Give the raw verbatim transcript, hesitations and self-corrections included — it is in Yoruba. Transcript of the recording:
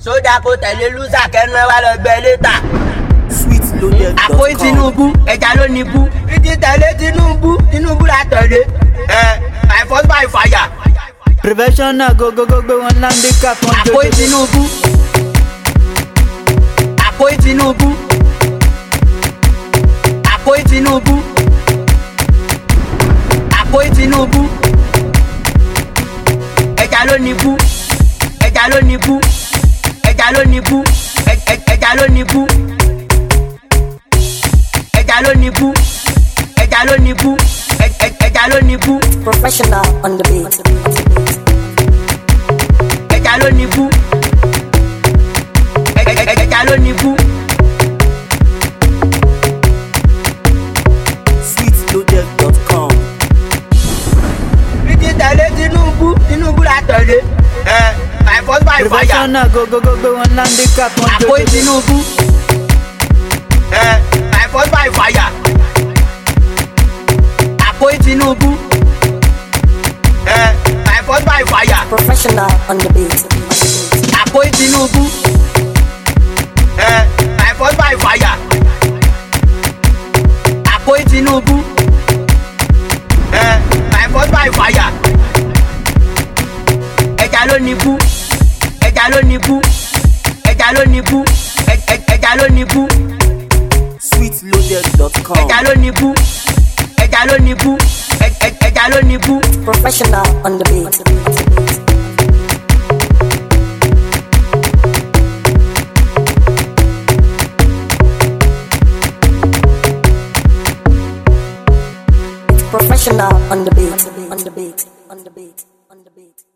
sójà kò tẹ̀lé lùsà kẹ́nu ẹ wá lọ gbẹ létà. sweet loaded dot com. àpò Tinubu ẹja ló ní bú ìdí tẹ̀lé Tinubu Tinubu la tẹ̀lé ẹ by force by fire. prevention náà gogogo gbé wọn handicap wọn àpò Tinubu àpò Tinubu àpò Tinubu àpò Tinubu ẹja ló ní bú ẹja ló ní bú ẹja ló ní bú ẹja ló ní bú ẹja ló ní bú ẹja ló ní bú ẹja ló ní bú. Professional on the beat. ẹja ló ní bú ẹja ló ní bú. sweet loaded dot com. ìdí tẹ̀lé Tinubu Tinubu la tẹ̀lé ẹ by force by fire. prevention náà gogogo gbé wọn handicap wọn àpò Tinubu ẹ by force by fire. àpò Tinubu ẹ by force by fire. Professional on the beat. àpò Tinubu ẹ by force by fire. àpò Tinubu ẹ by force by fire. ẹja ló ní bú ẹja ló ní bú ẹja ló ní bú ẹja ló ní bú. sweet loaded dot com. ẹja ló ní bú ẹja ló ní bú ẹja ló ní bú. Professional on the beat. Professional on the beat, on the beat, on the beat, on the beat.